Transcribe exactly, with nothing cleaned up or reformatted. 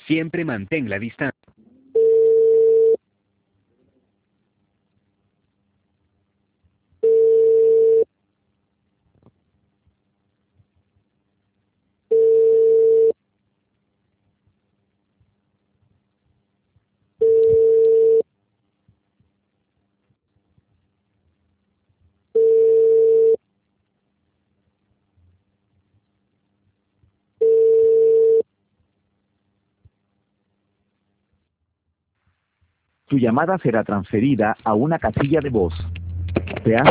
Siempre mantén la distancia. Tu llamada será transferida a una casilla de voz. Te has